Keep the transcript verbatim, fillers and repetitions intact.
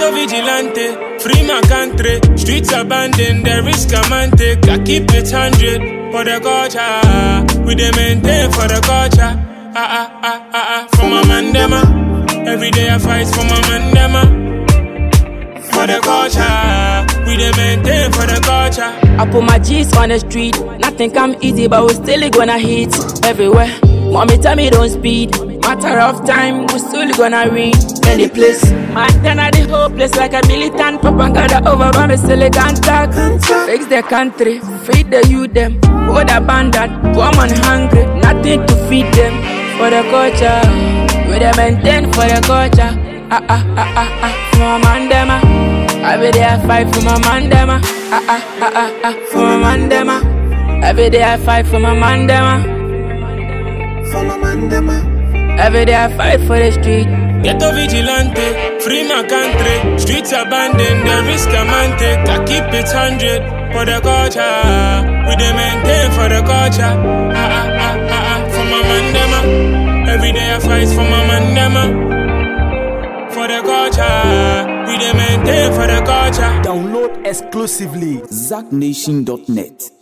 Ghetto vigilante, free my country. Streets abandoned, the risk a man take. I keep it hundred for the culture. We dey maintain for the culture. Ah ah ah ah ah, for my mandema. Every day I fight for my mandema. For the culture, we dey maintain for the culture. I put my G's on the street. Nothing come easy, but we still gonna hit everywhere. Mommy tell me don't speed. Matter of time, we still gonna reach any place. Man, then I the whole place like a militant. Propaganda over, but me still can't talk. Fix the country, feed the youth them. Both abandoned, poor man hungry. Nothing to feed them. For the culture, we dey maintain for the culture. Ah ah ah ah ah, for my mandema. Every day I fight for my mandema. Ah ah ah ah ah, for my mandema. Every day I fight for my mandema. For my mandema. Every day I fight for the street. Ghetto vigilante, free my country. Streets abandoned, the risk a man take. I keep it hundred for the culture. We dey maintain for the culture. Ah ah ah ah ah, for my mandema. Every day I fight for my mandema. For the culture, we dey maintain for the culture. Download exclusively zack nation dot net.